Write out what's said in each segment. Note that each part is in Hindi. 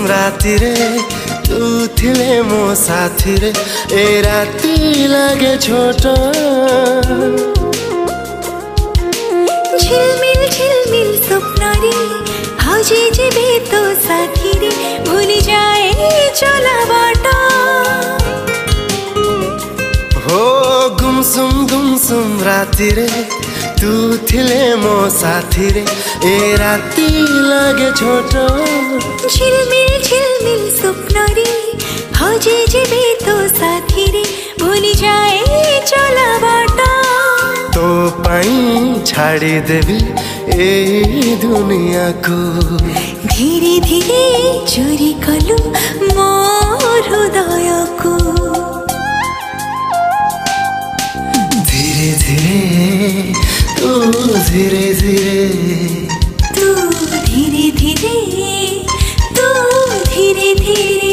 राति रे तू थिले मो साथी रे ए राति लागे छोट झिलमिल स्वप्न रे हजे जेबे तो साथी रे भूली जाए चला बाटा हो गुमसुम राति रे तू थिले मो साथी रे ए राति लागे छोट झिलमिल स्वप्न रे हजे जेबे तो साथी रे भूली जाए चला बाटा तो पाई छाड़ी देवी ए दुनिया को धीरे धीरे चोरी कलु मोर हृदय को धीरे धीरे तू धीरे धीरे तू धीरे धीरे तू धीरे धीरे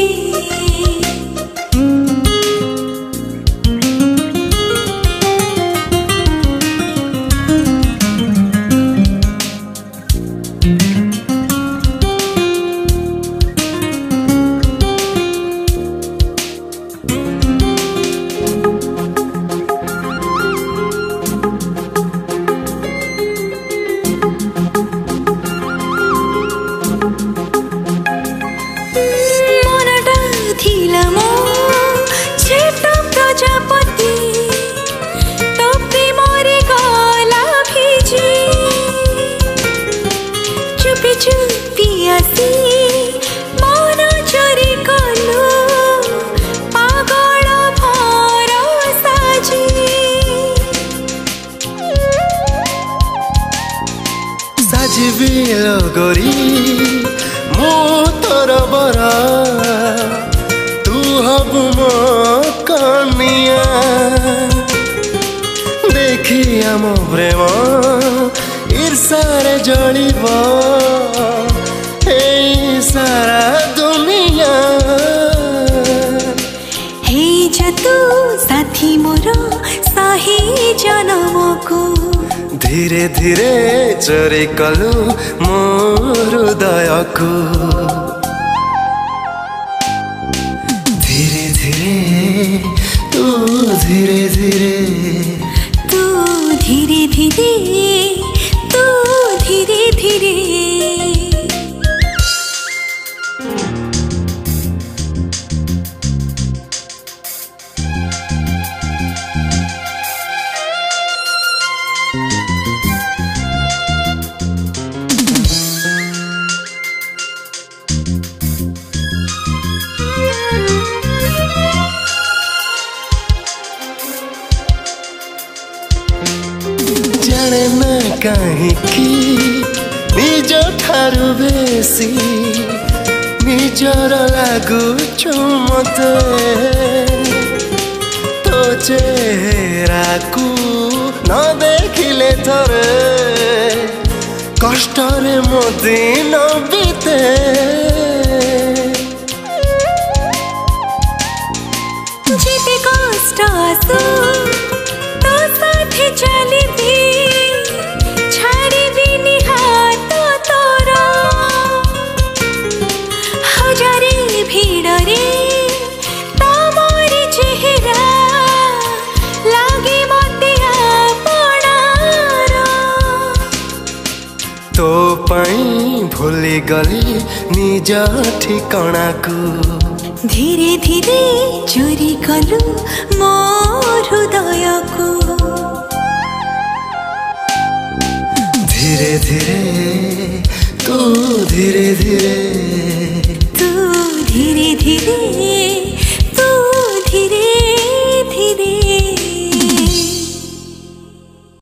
गोरी मो तोर बरा तू हबु मो कनिया देखी आम प्रेम ईर्षारे जलिब ए सारा दुनिया हे जतु साथी मोर सही जन्म को धीरे धीरे चोरी कलु मोर हृदय को धीरे धीरे तू धीरे धीरे तू धीरे धीरे तू धीरे धीरे जाने न कहीं निज ठारू बेसी निजर लागुछु मते तो चेहरा को न देखिले थरे कष्टरे मो दिन बीते जेते कष्ट आसु तो साथे चलिबी छाड़िबी निहात तोरा हजारे भिड़रे तमरी चेहरा लागे मते आपणार तो पाई भूली गली निज ठिकाना को धीरे धीरे चोरी कलु मोर हृदय को धीरे धीरे तू धीरे धीरे तू धीरे धीरे